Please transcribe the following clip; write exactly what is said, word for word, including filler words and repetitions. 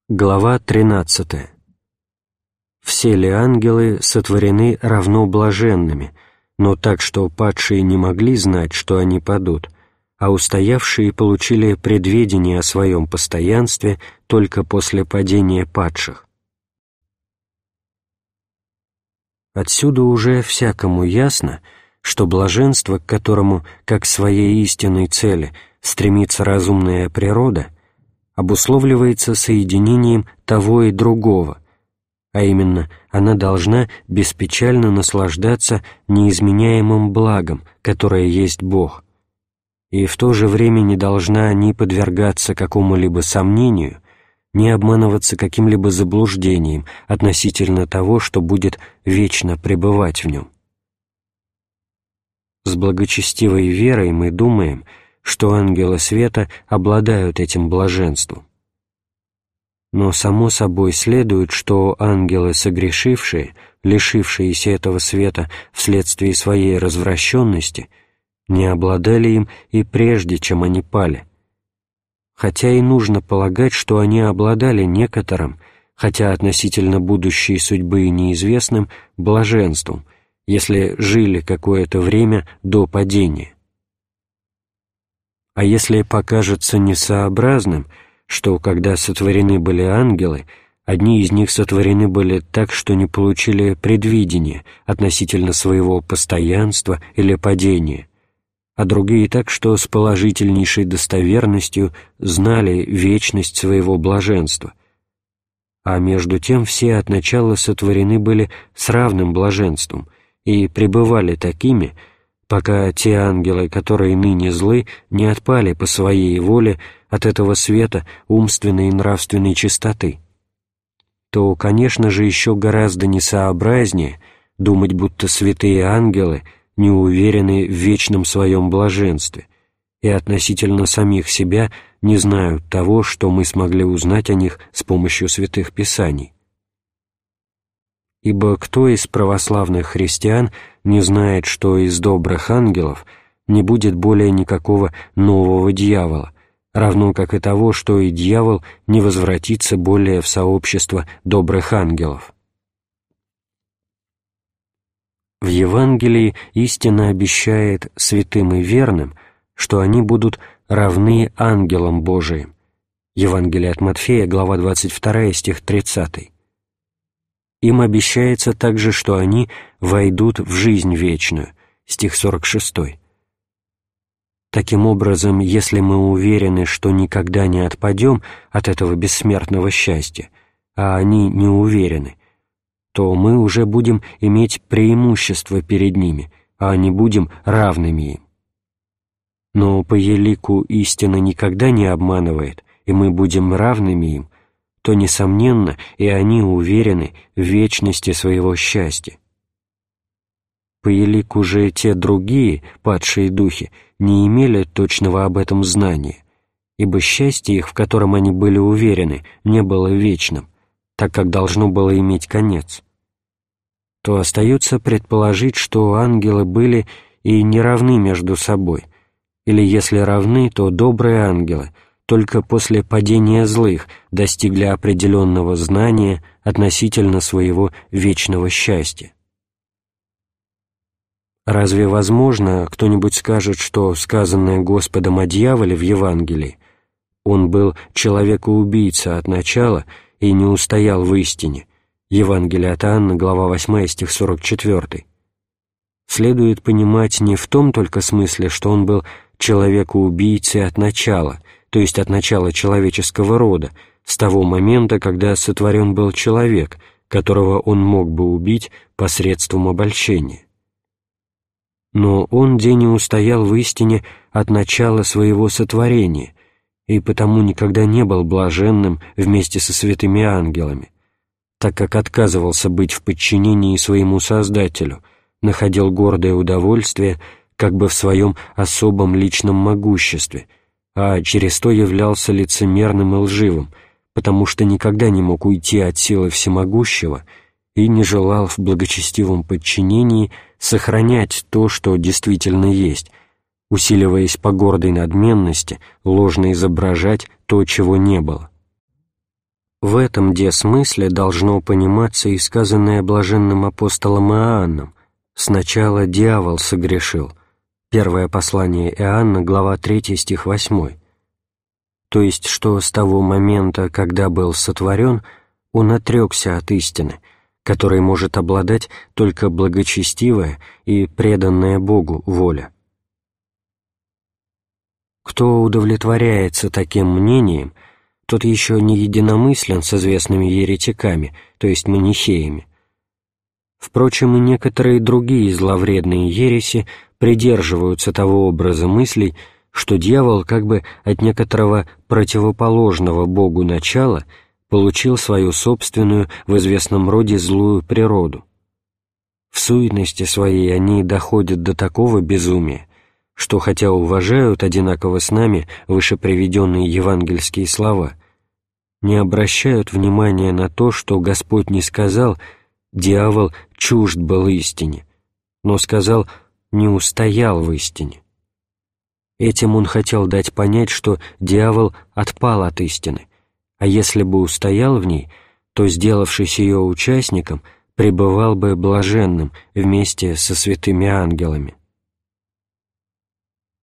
Глава тринадцатая. Все ли ангелы сотворены равно блаженными, но так, что падшие не могли знать, что они падут, а устоявшие получили предведение о своем постоянстве только после падения падших? Отсюда уже всякому ясно, что блаженство, к которому, как к своей истинной цели, стремится разумная природа, обусловливается соединением того и другого, а именно, она должна беспечально наслаждаться неизменяемым благом, которое есть Бог, и в то же время не должна ни подвергаться какому-либо сомнению, ни обманываться каким-либо заблуждением относительно того, что будет вечно пребывать в нем. С благочестивой верой мы думаем, что ангелы света обладают этим блаженством. Но само собой следует, что ангелы согрешившие, лишившиеся этого света вследствие своей развращенности, не обладали им и прежде, чем они пали. Хотя и нужно полагать, что они обладали некоторым, хотя относительно будущей судьбы и неизвестным, блаженством, если жили какое-то время до падения. А если покажется несообразным, что, когда сотворены были ангелы, одни из них сотворены были так, что не получили предвидения относительно своего постоянства или падения, а другие так, что с положительнейшей достоверностью знали вечность своего блаженства, а между тем все от начала сотворены были с равным блаженством и пребывали такими, пока те ангелы, которые ныне злы, не отпали по своей воле от этого света умственной и нравственной чистоты, то, конечно же, еще гораздо несообразнее думать, будто святые ангелы не уверены в вечном своем блаженстве и относительно самих себя не знают того, что мы смогли узнать о них с помощью святых писаний. Ибо кто из православных христиан не знает, что из добрых ангелов не будет более никакого нового дьявола, равно как и того, что и дьявол не возвратится более в сообщество добрых ангелов? В Евангелии истина обещает святым и верным, что они будут равны ангелам Божиим. Евангелие от Матфея, глава двадцать вторая, стих тридцатый. Им обещается также, что они войдут в жизнь вечную, стих сорок шестой. Таким образом, если мы уверены, что никогда не отпадем от этого бессмертного счастья, а они не уверены, то мы уже будем иметь преимущество перед ними, а не будем равными им. Но по елику истина никогда не обманывает, и мы будем равными им, то, несомненно, и они уверены в вечности своего счастья. По елику же те другие, падшие духи, не имели точного об этом знания, ибо счастье их, в котором они были уверены, не было вечным, так как должно было иметь конец. То остается предположить, что ангелы были и не равны между собой, или если равны, то добрые ангелы только после падения злых достигли определенного знания относительно своего вечного счастья. Разве возможно, кто-нибудь скажет, что сказанное Господом о дьяволе в Евангелии, он был человекоубийца от начала и не устоял в истине, Евангелие от Иоанна, глава восьмая, стих сорок четвёртый, следует понимать не в том только смысле, что он был человекоубийцей от начала, то есть от начала человеческого рода, с того момента, когда сотворен был человек, которого он мог бы убить посредством обольщения. Но он де не устоял в истине от начала своего сотворения, и потому никогда не был блаженным вместе со святыми ангелами, так как отказывался быть в подчинении своему Создателю, находил гордое удовольствие как бы в своем особом личном могуществе, а через то являлся лицемерным и лживым, потому что никогда не мог уйти от силы всемогущего и не желал в благочестивом подчинении сохранять то, что действительно есть, усиливаясь по гордой надменности ложно изображать то, чего не было. В этом де смысле должно пониматься и сказанное блаженным апостолом Иоанном: «Сначала дьявол согрешил». Первое послание Иоанна, глава третья, стих восьмой. То есть, что с того момента, когда был сотворен, он отрекся от истины, которой может обладать только благочестивая и преданная Богу воля. Кто удовлетворяется таким мнением, тот еще не единомыслен с известными еретиками, то есть манихеями. Впрочем, и некоторые другие зловредные ереси придерживаются того образа мыслей, что дьявол как бы от некоторого противоположного Богу начала получил свою собственную в известном роде злую природу. В суетности своей они доходят до такого безумия, что, хотя уважают одинаково с нами вышеприведенные евангельские слова, не обращают внимания на то, что Господь не сказал «дьявол чужд был истине», но сказал «не устоял в истине». Этим он хотел дать понять, что дьявол отпал от истины, а если бы устоял в ней, то, сделавшись ее участником, пребывал бы блаженным вместе со святыми ангелами.